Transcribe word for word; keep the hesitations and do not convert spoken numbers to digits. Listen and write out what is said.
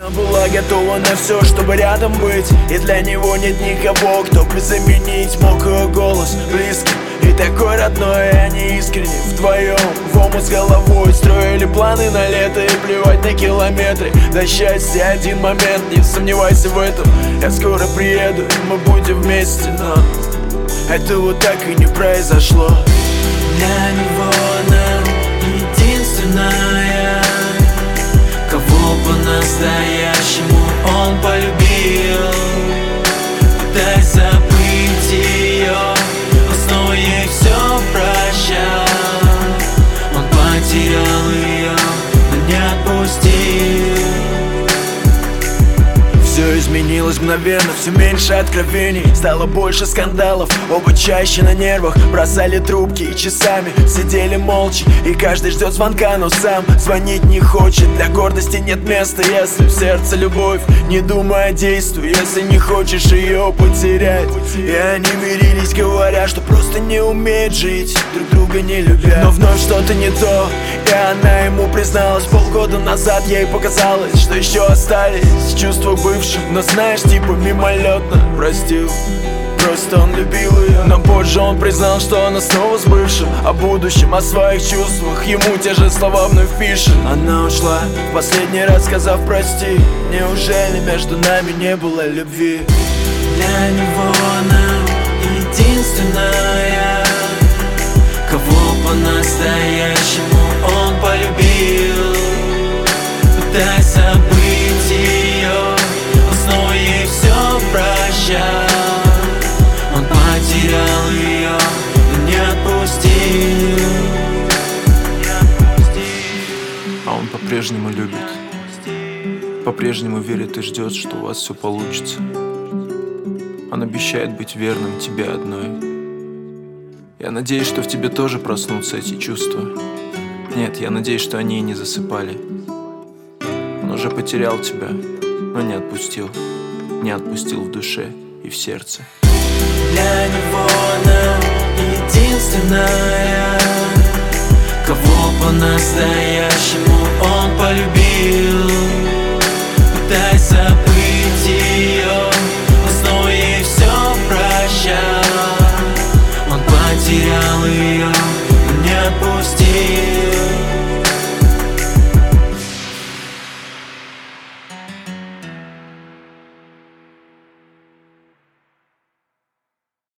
Была готова на все, чтобы рядом быть, и для него нет никого, кто бы заменить мог ее голос близкий и такой родной. И они искренне вдвоем в омут с головой строили планы на лето и плевать на километры до счастья. Один момент, не сомневайся в этом, я скоро приеду, и мы будем вместе, но это вот так и не произошло. Для него она единственная, кого по-настоящему он полюбил. Пытаясь забыть ее, он снова ей все прощал. Он потерял ее, но не отпустил. Все изменилось мгновенно, все меньше откровений, стало больше скандалов. Оба чаще на нервах, бросали трубки и часами сидели молча. И каждый ждет звонка, но сам звонить не хочет. Для гордости нет места, если в сердце любовь. Не думай, действуй, если не хочешь ее потерять. И они мирились, говоря, что просто не умеют жить, друг друга не любя. Но вновь что-то не то, и она ему призналась. Полгода назад ей показалось, что еще остались чувства бывших. Но знаешь, типа мимолетно простил, просто он любил ее. Но позже он признал, что она снова с бывшим. О будущем, о своих чувствах ему те же слова вновь пишет. Она ушла, в последний раз сказав прости. Неужели между нами не было любви? Для него она единственная, кого по-настоящему он полюбил. Пытаясь забыть ее, он снова ей все прощал. Он потерял ее, но не отпустил. А он по-прежнему любит, по-прежнему верит и ждет, что у вас все получится. Он обещает быть верным тебе одной. Я надеюсь, что в тебе тоже проснутся эти чувства. Нет, я надеюсь, что они и не засыпали. Он уже потерял тебя, но не отпустил. Не отпустил в душе и в сердце. Для него она единственная, кого по-настоящему он полюбил. Пытаясь забыть ее, он снова ей все прощал. Он потерял ее, но не отпустил.